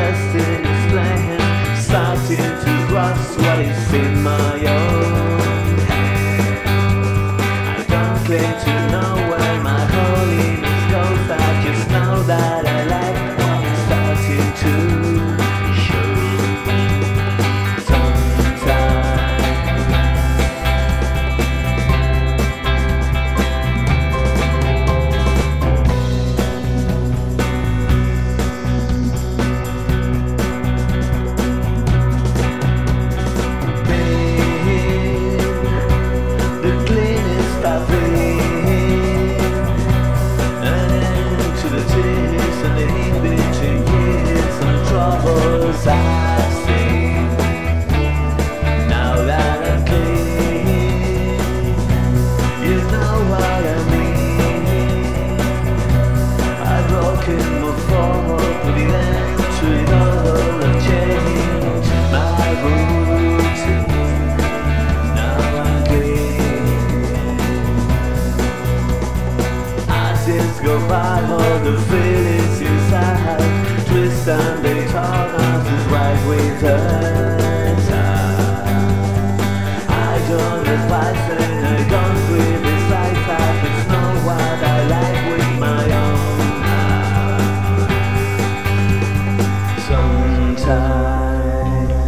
trusting his plan, starting to grasp what is in my own hand. I don't claim to know where my holiness goes, I just know that I like what I'm starting to show. I see, now that I'm clean, you know what I mean. I've broken my forward, put it end to it all. I've changed my routine, now I'm clean. As years go by, all the feelings inside twist and they turn us right with us. I don't advise and I don't criticize, I just know what I like with my own heart. Sometimes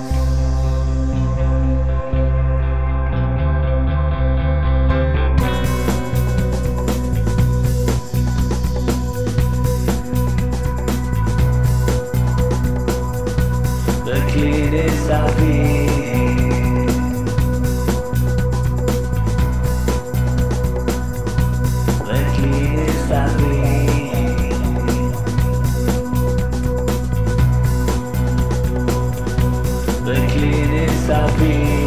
the cleanest I've been, the cleanest I've been, the cleanest I've been.